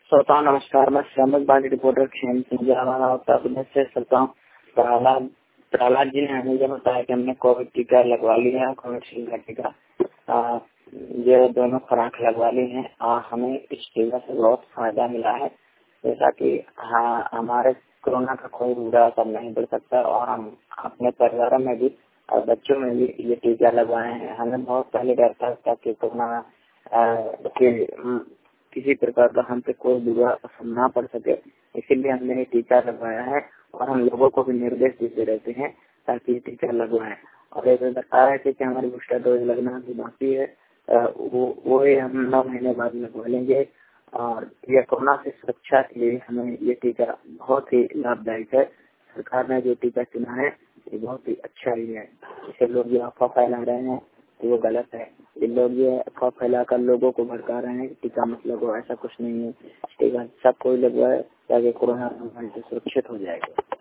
श्रोताओं नमस्कार। मैं श्रमिक रिपोर्टर खेम सिंह उत्तर प्रदेश से श्रोताओं प्रहलाद जी ने हमें ये बताया कि हमने कोविड टीका लगवा लिया है। कोविशील्ड का टीका ये दोनों खुराक लगवा ली है और हमें इस टीका से बहुत फायदा मिला है। जैसा कि हमारे कोरोना का कोई बुरा असर नहीं पड़ सकता और हम अपने परिवार में भी और बच्चों में भी ये टीका लगवाए हैं। हमें बहुत पहले डर था कि कोरोना किसी प्रकार का हम पे कोई बुरा असर ना पड़ सके, इसीलिए हमने ये टीका लगवाया है और हम लोगों को भी निर्देश देते रहते हैं ताकि ये टीका लगवाएं। और ये बता रहे थे कि हमारी बूस्टर डोज लगना भी बाकी है, वो हम 9 महीने बाद लगवा लेंगे। और ये कोरोना से सुरक्षा के लिए हमें ये टीका बहुत ही लाभदायक है। सरकार ने जो टीका चुना है ये बहुत ही अच्छा ही है। इसे लोग जो अफवाह फैला रहे हैं तो वो गलत है। ये लोग ये अफवाह फैलाकर लोगों को भड़का रहे हैं कि टीका मत लगवाओ, ऐसा कुछ नहीं है। टीका सब कोई लगवाए ताकि कोरोना से सुरक्षित हो जाएगा।